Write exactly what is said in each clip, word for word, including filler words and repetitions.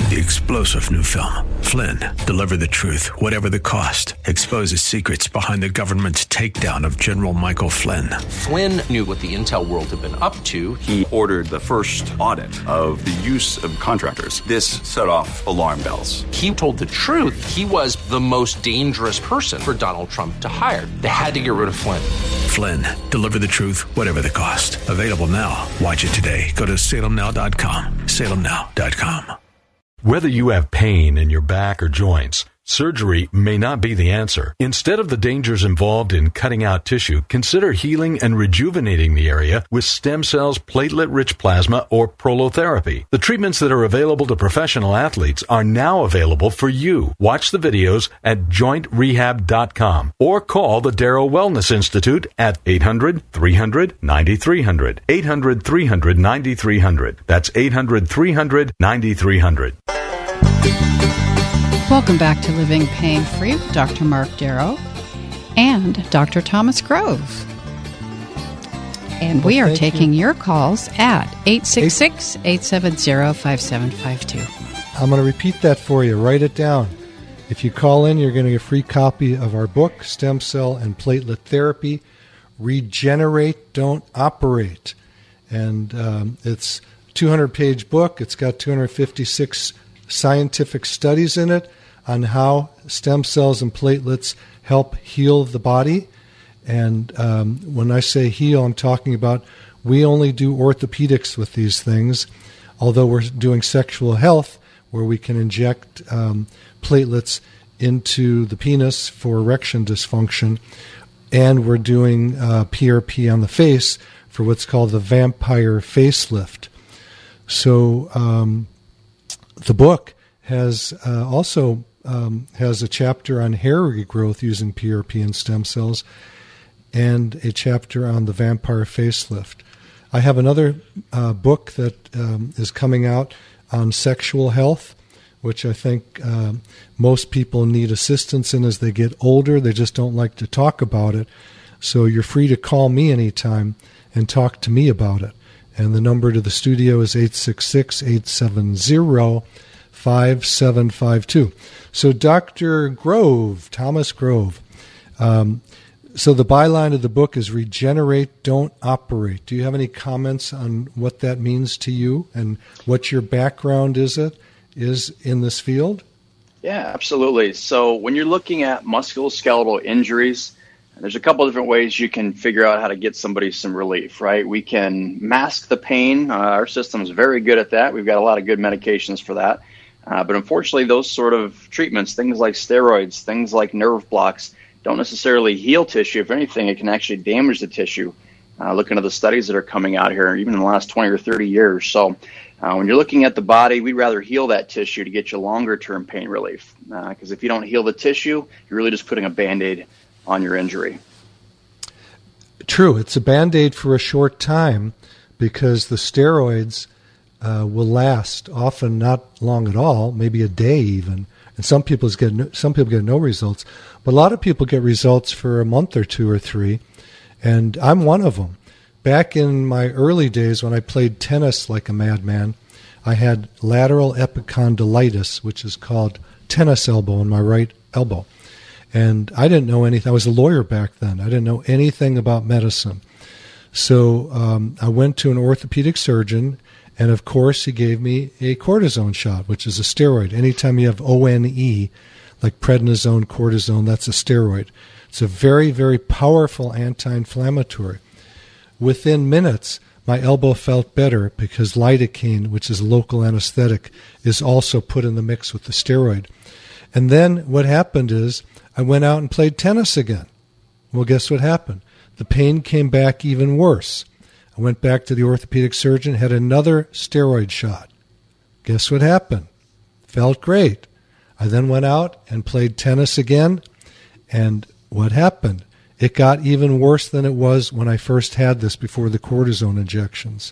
The explosive new film, Flynn, deliver the truth, whatever the cost, exposes secrets behind the government's takedown of General Michael Flynn. Flynn knew what the intel world had been up to. He ordered the first audit of the use of contractors. This set off alarm bells. He told the truth. He was the most dangerous person for Donald Trump to hire. They had to get rid of Flynn. Flynn, deliver the truth, whatever the cost. Available now. Watch it today. Go to salem now dot com. salem now dot com. Whether you have pain in your back or joints, surgery may not be the answer. Instead of the dangers involved in cutting out tissue, consider healing and rejuvenating the area with stem cells, platelet-rich plasma, or prolotherapy. The treatments that are available to professional athletes are now available for you. Watch the videos at joint rehab dot com or call the Darrow Wellness Institute at eight hundred, three hundred, ninety-three hundred. eight hundred, three hundred, ninety-three hundred. That's eight hundred, three hundred, ninety-three hundred. Welcome back to Living Pain-Free with Doctor Mark Darrow and Doctor Thomas Grove. And we well, are taking you. your calls at eight six six, eight seven zero, five seven five two. I'm going to repeat that for you. Write it down. If you call in, you're going to get a free copy of our book, Stem Cell and Platelet Therapy, Regenerate, Don't Operate. And um, it's a two hundred page book. It's got two hundred fifty-six scientific studies in it on how stem cells and platelets help heal the body. And um, when I say heal, I'm talking about we only do orthopedics with these things, although we're doing sexual health where we can inject um, platelets into the penis for erection dysfunction, and we're doing uh, P R P on the face for what's called the vampire facelift. So um, the book has uh, also um, has a chapter on hair regrowth using P R P and stem cells, and a chapter on the vampire facelift. I have another uh, book that um, is coming out on sexual health, which I think uh, most people need assistance in as they get older. They just don't like to talk about it. So you're free to call me anytime and talk to me about it. And the number to the studio is eight six six, eight seven zero, five seven five two. So Doctor Grove, Thomas Grove, um, so the byline of the book is Regenerate, Don't Operate. Do you have any comments on what that means to you and what your background is it is in this field? Yeah, absolutely. So when you're looking at musculoskeletal injuries, there's a couple of different ways you can figure out how to get somebody some relief, right? We can mask the pain. Uh, our system is very good at that. We've got a lot of good medications for that. Uh, but unfortunately, those sort of treatments, things like steroids, things like nerve blocks, don't necessarily heal tissue. If anything, it can actually damage the tissue. Uh, looking at the studies that are coming out here, even in the last twenty or thirty years. So uh, when you're looking at the body, we'd rather heal that tissue to get you longer-term pain relief. Because uh, if you don't heal the tissue, you're really just putting a Band-Aid on your injury. True. It's a Band-Aid for a short time because the steroids uh, will last, often not long at all, maybe a day even. And some people get no, some people get no results. But a lot of people get results for a month or two or three. And I'm one of them. Back in my early days when I played tennis like a madman, I had lateral epicondylitis, which is called tennis elbow in my right elbow. And I didn't know anything. I was a lawyer back then. I didn't know anything about medicine. So um, I went to an orthopedic surgeon, and of course he gave me a cortisone shot, which is a steroid. Anytime you have O N E, like prednisone, cortisone, that's a steroid. It's a very, very powerful anti-inflammatory. Within minutes, my elbow felt better because lidocaine, which is a local anesthetic, is also put in the mix with the steroid. And then what happened is I went out and played tennis again. Well, guess what happened? The pain came back even worse. I went back to the orthopedic surgeon, had another steroid shot. Guess what happened? Felt great. I then went out and played tennis again, and what happened? It got even worse than it was when I first had this before the cortisone injections.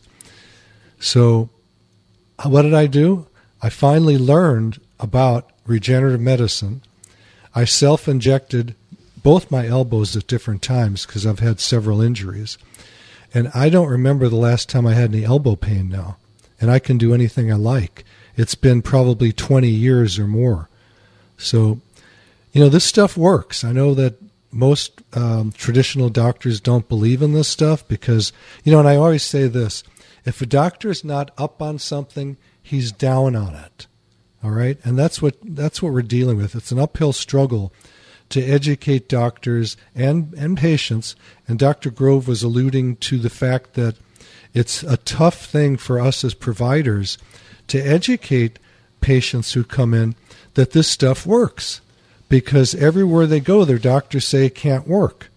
So what did I do? I finally learned about regenerative medicine. I self-injected both my elbows at different times because I've had several injuries. And I don't remember the last time I had any elbow pain now. And I can do anything I like. it's been probably twenty years or more. So, you know, this stuff works. I know that most um, traditional doctors don't believe in this stuff because, you know, and I always say this, if a doctor is not up on something, he's down on it. All right? And that's what that's what we're dealing with. It's an uphill struggle to educate doctors and, and patients. And Doctor Grove was alluding to the fact that it's a tough thing for us as providers to educate patients who come in that this stuff works, because everywhere they go, their doctors say it can't work.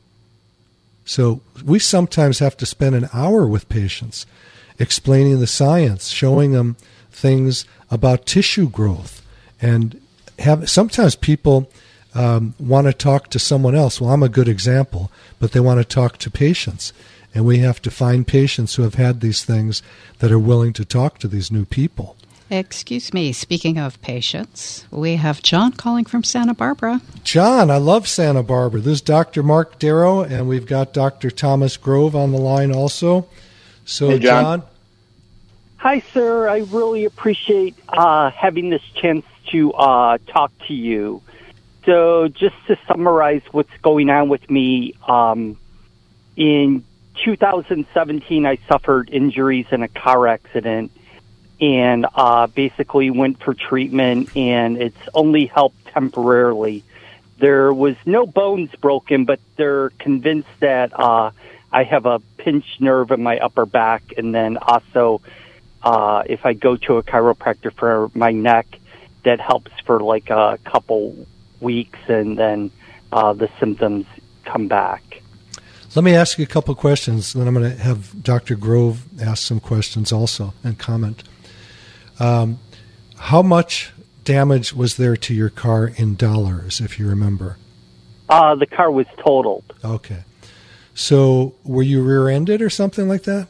So we sometimes have to spend an hour with patients explaining the science, showing them things about tissue growth. And have sometimes people um, want to talk to someone else. Well, I'm a good example, but they want to talk to patients. And we have to find patients who have had these things that are willing to talk to these new people. Excuse me, speaking of patients, we have John calling from Santa Barbara. John, I love Santa Barbara. This is Doctor Mark Darrow, and we've got Doctor Thomas Grove on the line also. So, hey, John. John. Hi, sir. I really appreciate uh, having this chance to uh, talk to you. So just to summarize what's going on with me, um, in two thousand seventeen, I suffered injuries in a car accident. And uh, basically went for treatment, and it's only helped temporarily. There was no bones broken, but they're convinced that uh, I have a pinched nerve in my upper back, and then also uh, if I go to a chiropractor for my neck, that helps for like a couple weeks, and then uh, the symptoms come back. Let me ask you a couple questions, then I'm going to have Doctor Grove ask some questions also and comment. Um, how much damage was there to your car in dollars, if you remember? Uh, the car was totaled. Okay. So were you rear-ended or something like that?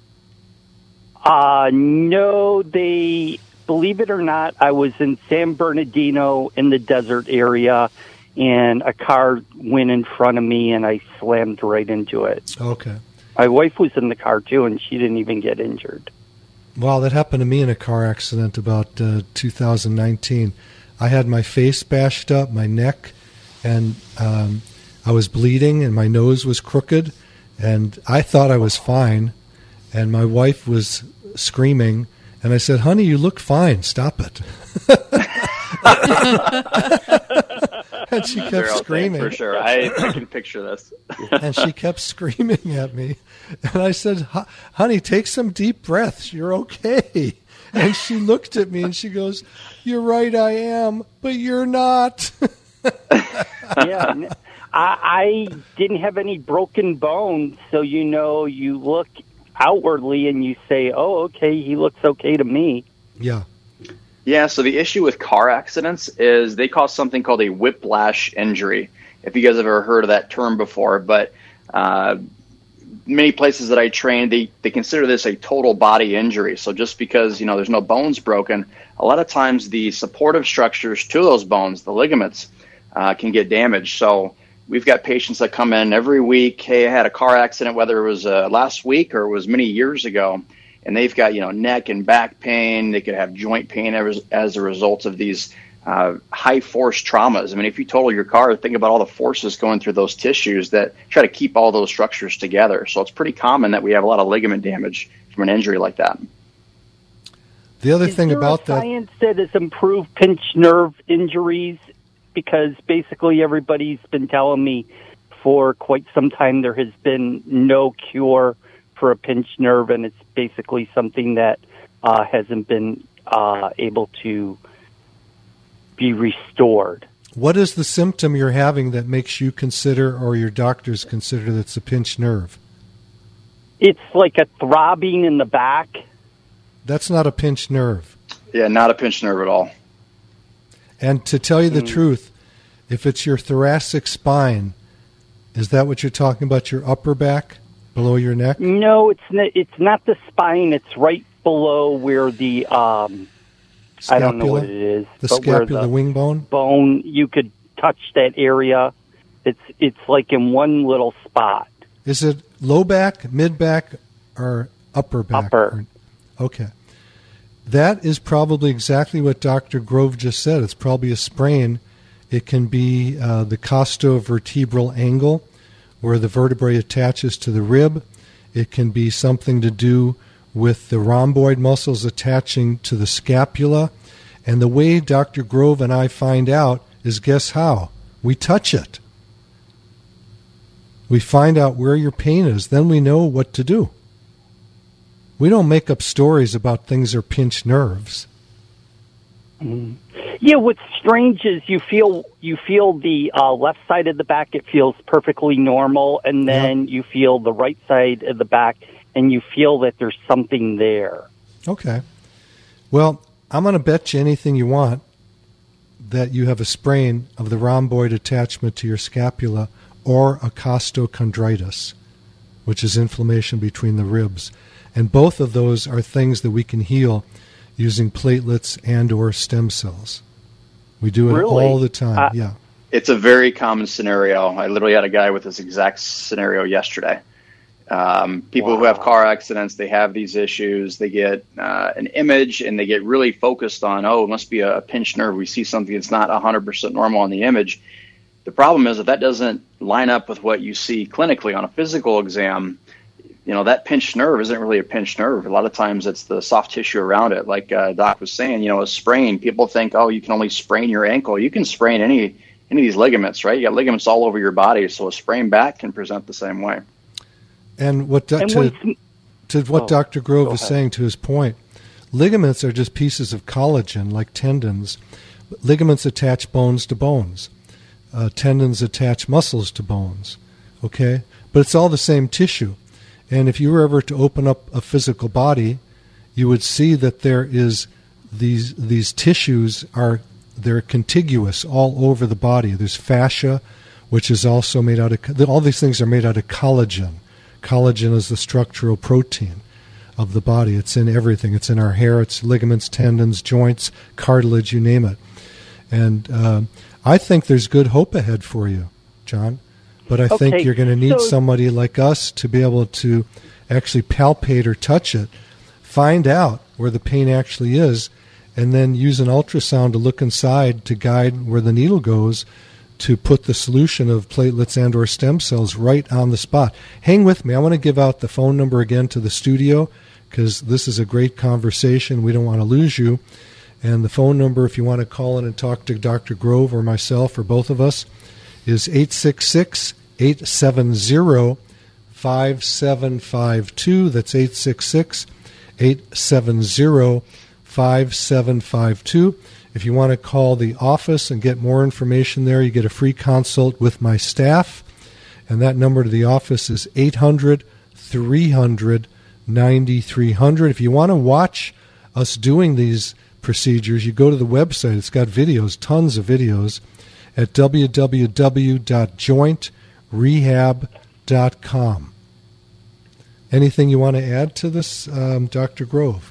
Uh, no, they, believe it or not, I was in San Bernardino in the desert area, and a car went in front of me, and I slammed right into it. Okay. My wife was in the car, too, and she didn't even get injured. Well, that happened to me in a car accident about uh, two thousand nineteen. I had my face bashed up, my neck, and um, I was bleeding, and my nose was crooked, and I thought I was fine, and my wife was screaming, and I said, honey, you look fine, stop it. And she kept screaming. For sure. I, I can picture this. And she kept screaming at me. And I said, honey, take some deep breaths. You're okay. And she looked at me and she goes, you're right, I am, but you're not. Yeah. I, I didn't have any broken bones, so, you know, you look outwardly and you say, oh, okay, he looks okay to me. Yeah. Yeah, so the issue with car accidents is they cause something called a whiplash injury, if you guys have ever heard of that term before. But uh, many places that I train, they, they consider this a total body injury. So just because, you know, there's no bones broken, a lot of times the supportive structures to those bones, the ligaments, uh, can get damaged. So we've got patients that come in every week, hey, I had a car accident, whether it was uh, last week or it was many years ago, and they've got, you know, neck and back pain. They could have joint pain as, as a result of these uh, high-force traumas. I mean, if you total your car, think about all the forces going through those tissues that try to keep all those structures together. So it's pretty common that we have a lot of ligament damage from an injury like that. The other Is thing there about a that... science that has improved pinched nerve injuries? Because basically everybody's been telling me for quite some time there has been no cure for a pinched nerve, and it's basically something that uh, hasn't been uh, able to be restored. What is the symptom you're having that makes you consider, or your doctors consider, that it's a pinched nerve? It's like a throbbing in the back. That's not a pinched nerve. Yeah, not a pinched nerve at all. And to tell you the Mm. truth, if it's your thoracic spine, is that what you're talking about, your upper back, below your neck? No, it's not, it's not the spine. It's right below where the, um, I don't know what it is. The but where scapula, the wing bone? Bone, you could touch that area. It's it's like in one little spot. Is it low back, mid back, or upper back? Upper. Or, okay. that is probably exactly what Doctor Grove just said. It's probably a sprain. It can be uh, the costovertebral angle, where the vertebrae attaches to the rib. It can be something to do with the rhomboid muscles attaching to the scapula. And the way Doctor Grove and I find out is, guess how? We touch it. We find out where your pain is. Then we know what to do. We don't make up stories about things are pinched nerves. Mm. Yeah, what's strange is you feel you feel the uh, left side of the back, it feels perfectly normal, and then yep. you feel the right side of the back, and you feel that there's something there. Okay. Well, I'm going to bet you anything you want that you have a sprain of the rhomboid attachment to your scapula or a costochondritis, which is inflammation between the ribs. And both of those are things that we can heal using platelets and or stem cells. We do it Really? all the time. Uh, yeah. It's a very common scenario. I literally had a guy with this exact scenario yesterday. Um, people Wow. who have car accidents, they have these issues. They get uh, an image and they get really focused on, oh, it must be a pinched nerve. We see something that's not one hundred percent normal on the image. The problem is that that doesn't line up with what you see clinically on a physical exam. You know, that pinched nerve isn't really a pinched nerve. A lot of times it's the soft tissue around it. Like uh, Doc was saying, you know, a sprain, people think, oh, you can only sprain your ankle. You can sprain any any of these ligaments, right? You got ligaments all over your body, so a sprained back can present the same way. And what do, And to, when- to what Oh, Doctor Grove go is ahead. saying, to his point, ligaments are just pieces of collagen, like tendons. Ligaments attach bones to bones. Uh, tendons attach muscles to bones. Okay? But it's all the same tissue. And if you were ever to open up a physical body, you would see that there is these these tissues are they're contiguous all over the body. There's fascia, which is also made out of all these things are made out of collagen. Collagen is the structural protein of the body. It's in everything. It's in our hair. It's ligaments, tendons, joints, cartilage, you name it. And uh, I think there's good hope ahead for you, John. But I think Okay, you're going to need so- somebody like us to be able to actually palpate or touch it, find out where the pain actually is, and then use an ultrasound to look inside to guide where the needle goes to put the solution of platelets and or stem cells right on the spot. Hang with me. I want to give out the phone number again to the studio because this is a great conversation. We don't want to lose you. And the phone number, if you want to call in and talk to Doctor Grove or myself or both of us, is eight six six, eight seven zero, five seven five two. That's eight six six, eight seven zero, five seven five two. If you want to call the office and get more information there, you get a free consult with my staff. And that number to the office is eight hundred, three hundred, ninety-three hundred. If you want to watch us doing these procedures, you go to the website. It's got videos, tons of videos, at w w w dot joint rehab dot com. Anything you want to add to this, um, Doctor Grove?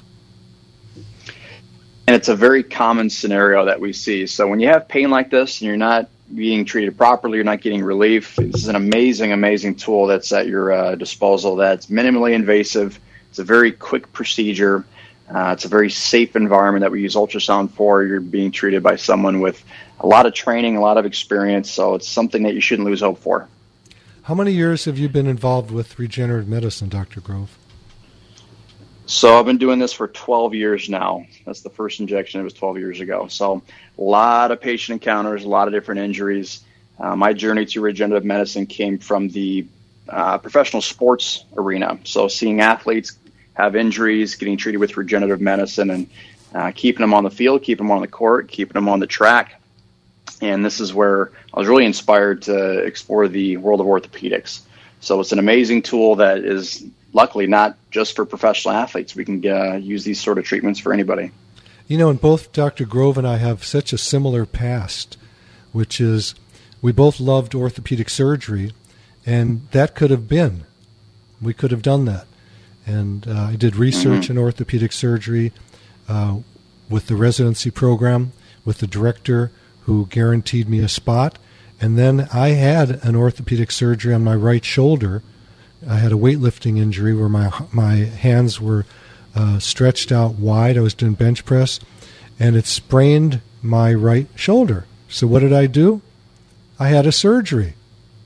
And it's a very common scenario that we see. So when you have pain like this and you're not being treated properly, you're not getting relief, this is an amazing, amazing tool that's at your uh, disposal that's minimally invasive. It's a very quick procedure. Uh, it's a very safe environment that we use ultrasound for. You're being treated by someone with a lot of training, a lot of experience, so it's something that you shouldn't lose hope for. How many years have you been involved with regenerative medicine, Doctor Grove? So I've been doing this for twelve years now. That's the first injection. It was twelve years ago. So a lot of patient encounters, a lot of different injuries. Uh, my journey to regenerative medicine came from the uh, professional sports arena. So seeing athletes have injuries, getting treated with regenerative medicine, and uh, keeping them on the field, keeping them on the court, keeping them on the track. And this is where I was really inspired to explore the world of orthopedics. So it's an amazing tool that is luckily not just for professional athletes. We can uh, use these sort of treatments for anybody. You know, and both Doctor Grove and I have such a similar past, which is we both loved orthopedic surgery, and that could have been. We could have done that. And uh, I did research Mm-hmm. in orthopedic surgery uh, with the residency program, with the director who guaranteed me a spot. And then I had an orthopedic surgery on my right shoulder. I had a weightlifting injury where my my hands were uh, stretched out wide. I was doing bench press, and it sprained my right shoulder. So what did I do? I had a surgery.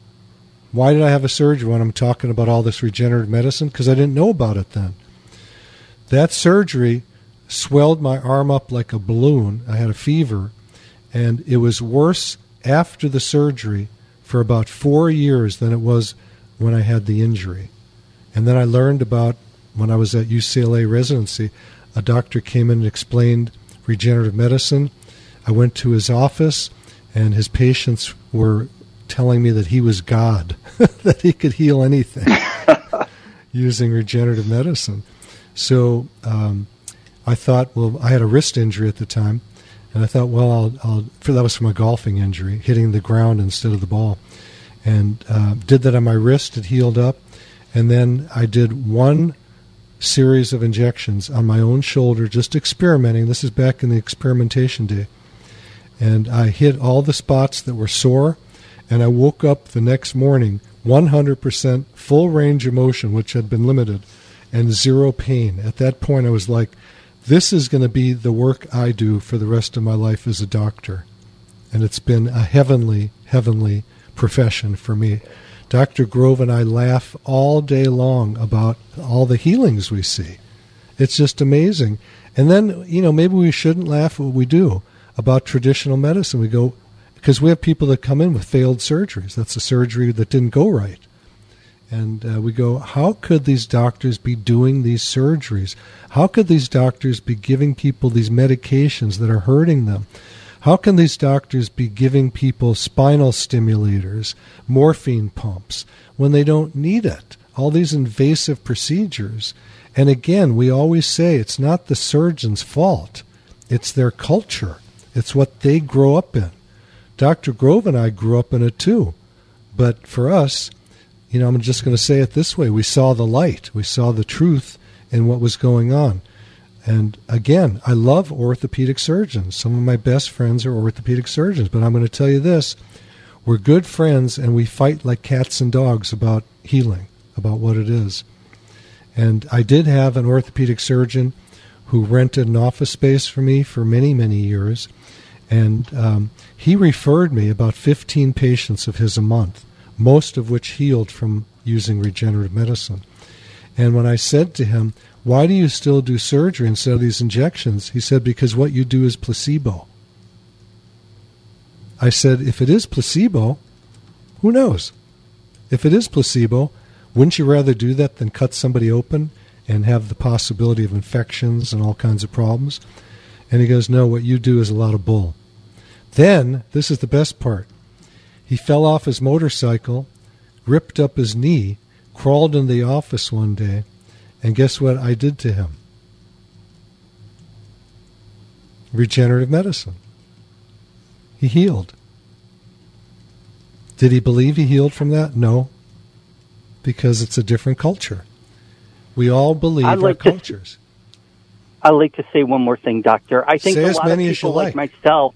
Why did I have a surgery when I'm talking about all this regenerative medicine? Because I didn't know about it then. That surgery swelled my arm up like a balloon. I had a fever, and it was worse after the surgery for about four years than it was when I had the injury. And then I learned about, when I was at U C L A residency, a doctor came in and explained regenerative medicine. I went to his office, and his patients were telling me that he was God, that he could heal anything using regenerative medicine. So um, I thought, well, I had a wrist injury at the time, and I thought, well, I'll, I'll for that was from a golfing injury, hitting the ground instead of the ball, and uh, did that on my wrist. It healed up, and then I did one series of injections on my own shoulder, just experimenting. This is back in the experimentation day, and I hit all the spots that were sore. And I woke up the next morning, one hundred percent full range of motion, which had been limited, and zero pain. At that point, I was like, this is going to be the work I do for the rest of my life as a doctor. And it's been a heavenly, heavenly profession for me. Doctor Grove and I laugh all day long about all the healings we see. It's just amazing. And then, you know, maybe we shouldn't laugh at what we do about traditional medicine. We go, because we have people that come in with failed surgeries. That's a surgery that didn't go right. And uh, we go, how could these doctors be doing these surgeries? How could these doctors be giving people these medications that are hurting them? How can these doctors be giving people spinal stimulators, morphine pumps, when they don't need it? All these invasive procedures. And again, we always say it's not the surgeon's fault. It's their culture. It's what they grow up in. Doctor Grove and I grew up in it too. But for us, you know, I'm just going to say it this way. We saw the light. We saw the truth in what was going on. And again, I love orthopedic surgeons. Some of my best friends are orthopedic surgeons. But I'm going to tell you this. We're good friends, and we fight like cats and dogs about healing, about what it is. And I did have an orthopedic surgeon who rented an office space for me for many, many years. And um, he referred me about fifteen patients of his a month, most of which healed from using regenerative medicine. And when I said to him, why do you still do surgery instead of these injections? He said, because what you do is placebo. I said, if it is placebo, who knows? If it is placebo, wouldn't you rather do that than cut somebody open and have the possibility of infections and all kinds of problems? And he goes, no, what you do is a lot of bull. Then, this is the best part. He fell off his motorcycle, ripped up his knee, crawled in the office one day, and guess what I did to him? Regenerative medicine. He healed. Did he believe he healed from that? No, because it's a different culture. We all believe I'd like our to, cultures. I'd like to say one more thing, Doctor. I think say a as lot many of as you people like. like myself...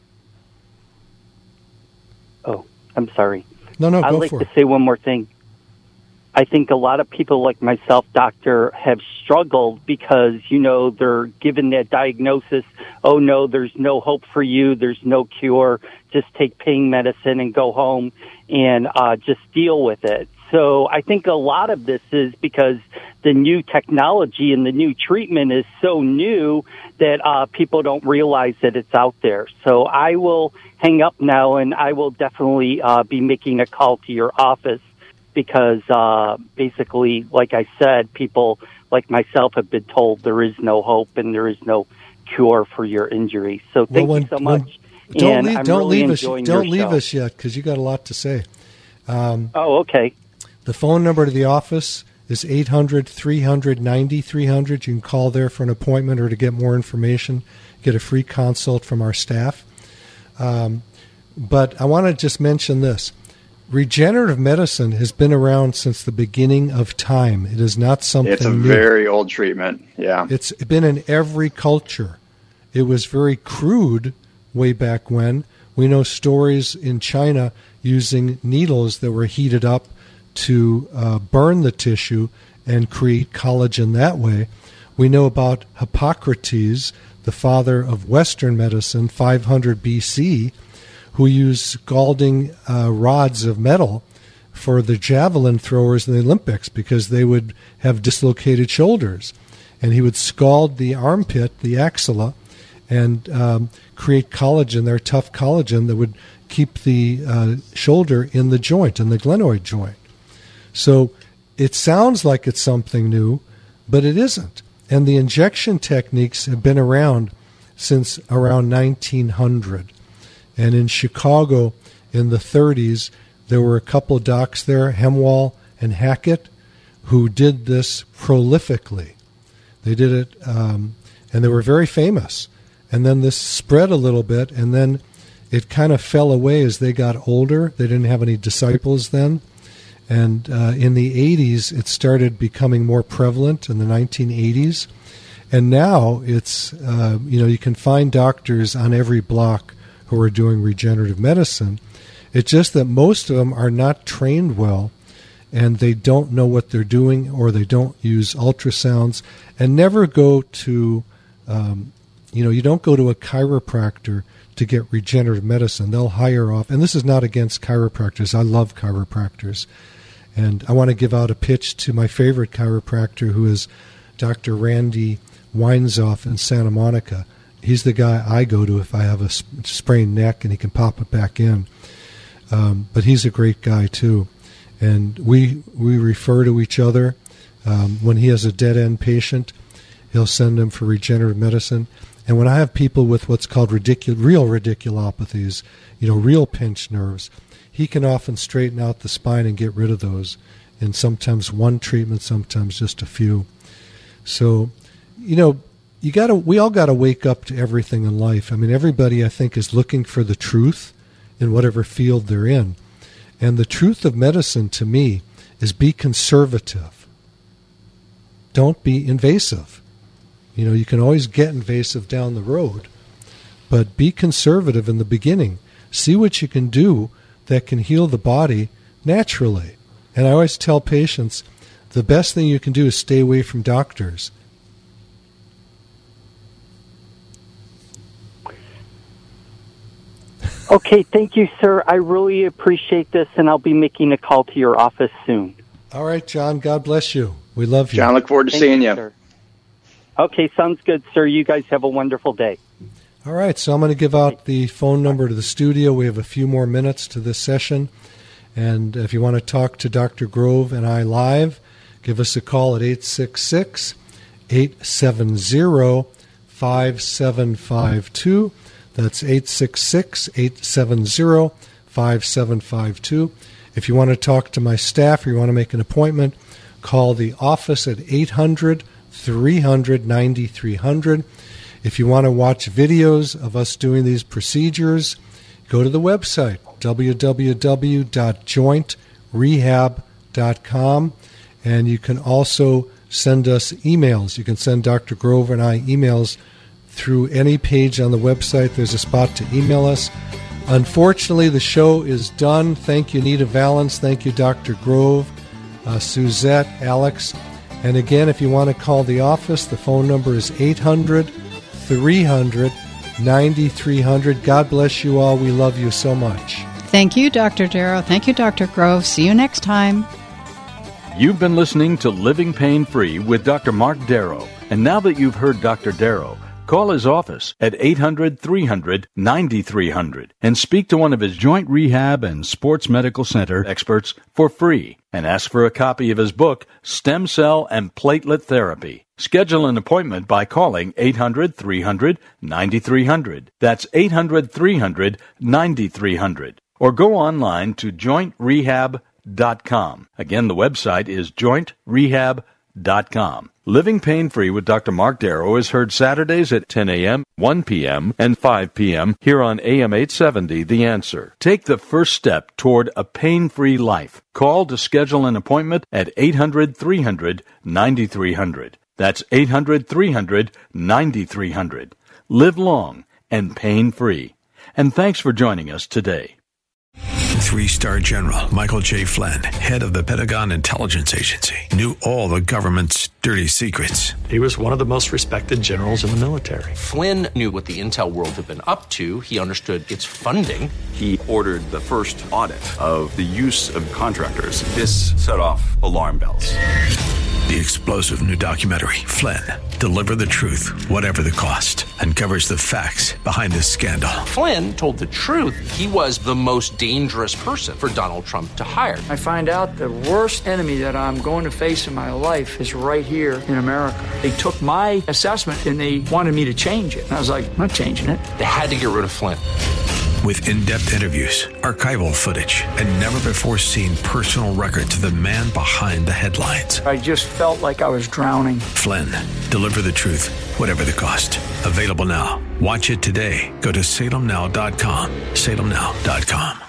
Oh, I'm sorry. No, no, I'd go like for to it. say one more thing. I think a lot of people like myself, Doctor, have struggled because, you know, they're given that diagnosis, oh, no, there's no hope for you, there's no cure, just take pain medicine and go home and uh, just deal with it. So I think a lot of this is because the new technology and the new treatment is so new that uh, people don't realize that it's out there. So I will hang up now, and I will definitely uh, be making a call to your office because uh, basically, like I said, people like myself have been told there is no hope and there is no cure for your injury. So thank well, when, you so much. When, don't and leave, I'm don't really leave us. enjoying Don't your leave show. us yet because you got a lot to say. Um, oh, okay. The phone number to the office is eight hundred, three hundred, ninety-three hundred. You can call there for an appointment or to get more information, get a free consult from our staff. Um, but I want to just mention this. Regenerative medicine has been around since the beginning of time. It is not something It's a new. very old treatment, yeah. It's been in every culture. It was very crude way back when. We know stories in China using needles that were heated up to uh, burn the tissue and create collagen that way. We know about Hippocrates, the father of Western medicine, five hundred B C, who used scalding uh, rods of metal for the javelin throwers in the Olympics because they would have dislocated shoulders. And he would scald the armpit, the axilla, and um, create collagen, their tough collagen that would keep the uh, shoulder in the joint, in the glenoid joint. So it sounds like it's something new, but it isn't. And the injection techniques have been around since around nineteen hundred. And in Chicago in the thirties, there were a couple docs there, Hemwall and Hackett, who did this prolifically. They did it, um, and they were very famous. And then this spread a little bit, and then it kind of fell away as they got older. They didn't have any disciples then. And uh, in the eighties, it started becoming more prevalent in the nineteen eighties. And now it's, uh, you know, you can find doctors on every block who are doing regenerative medicine. It's just that most of them are not trained well, and they don't know what they're doing, or they don't use ultrasounds, and never go to, um, you know, you don't go to a chiropractor to get regenerative medicine. They'll hire off, and this is not against chiropractors. I love chiropractors. And I want to give out a pitch to my favorite chiropractor, who is Doctor Randy Weinzoff in Santa Monica. He's the guy I go to if I have a sprained neck, and he can pop it back in. Um, but he's a great guy, too. And we we refer to each other. Um, when he has a dead-end patient, he'll send him for regenerative medicine. And when I have people with what's called radicul- real radiculopathies, you know, real pinched nerves, he can often straighten out the spine and get rid of those in sometimes one treatment, sometimes just a few. So, you know, you gotta. We all got to wake up to everything in life. I mean, everybody, I think, is looking for the truth in whatever field they're in. And the truth of medicine, to me, is be conservative. Don't be invasive. You know, you can always get invasive down the road, but be conservative in the beginning. See what you can do that can heal the body naturally. And I always tell patients, the best thing you can do is stay away from doctors. Okay, thank you, sir. I really appreciate this, and I'll be making a call to your office soon. All right, John, God bless you. We love you. John, look forward to Thank seeing you. you. Sir. Okay, sounds good, sir. You guys have a wonderful day. All right, so I'm going to give out the phone number to the studio. We have a few more minutes to this session. And if you want to talk to Doctor Grove and I live, give us a call at eight six six, eight seven zero, five seven five two. That's eight six six, eight seven zero, five seven five two. If you want to talk to my staff or you want to make an appointment, call the office at eight hundred, three hundred, ninety-three hundred. If you want to watch videos of us doing these procedures, go to the website, w w w dot joint rehab dot com, and you can also send us emails. You can send Doctor Grove and I emails through any page on the website. There's a spot to email us. Unfortunately, the show is done. Thank you, Nita Valens. Thank you, Doctor Grove, uh, Suzette, Alex. And again, if you want to call the office, the phone number is eight hundred, three hundred, ninety-three hundred. God bless you all. We love you so much. Thank you, Doctor Darrow. Thank you, Doctor Grove. See you next time. You've been listening to Living Pain Free with Doctor Mark Darrow. And now that you've heard Doctor Darrow, call his office at eight hundred, three hundred, ninety-three hundred and speak to one of his joint rehab and sports medical center experts for free, and ask for a copy of his book, Stem Cell and Platelet Therapy. Schedule an appointment by calling eight hundred, three hundred, ninety-three hundred. That's eight hundred, three hundred, ninety-three hundred. Or go online to joint rehab dot com. Again, the website is joint rehab dot com. Living Pain Free with Doctor Mark Darrow is heard Saturdays at ten a.m., one p.m., and five p.m. here on A M eight seventy, The Answer. Take the first step toward a pain-free life. Call to schedule an appointment at eight hundred, three hundred, ninety-three hundred. That's eight hundred, three hundred, ninety-three hundred. Live long and pain-free. And thanks for joining us today. Three-star general Michael J. Flynn, head of the Pentagon Intelligence Agency, knew all the government's dirty secrets. He was one of the most respected generals in the military. Flynn knew what the intel world had been up to. He understood its funding. He ordered the first audit of the use of contractors. This set off alarm bells. The explosive new documentary, Flynn, Deliver the Truth, Whatever the Cost, uncovers the facts behind this scandal. Flynn told the truth. He was the most dangerous person for Donald Trump to hire. I find out the worst enemy that I'm going to face in my life is right here in America. They took my assessment and they wanted me to change it. And I was like, I'm not changing it. They had to get rid of Flynn. With in-depth interviews, archival footage, and never-before-seen personal records of the man behind the headlines. I just felt like I was drowning. Flynn, Deliver the Truth, Whatever the Cost. Available now. Watch it today. Go to salem now dot com. salem now dot com.